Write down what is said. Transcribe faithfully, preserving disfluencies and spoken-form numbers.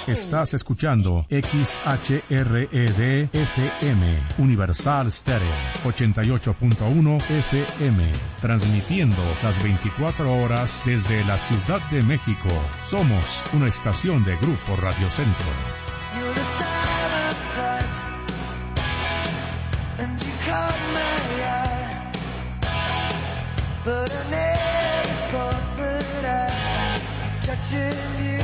Estás escuchando X H R E D F M, Universal Stereo, ochenta y ocho punto uno F M, transmitiendo las veinticuatro horas desde la Ciudad de México. Somos una estación de Grupo Radio Centro. You're the silent light, and you caught my eye, but I never thought that I'd be touching you.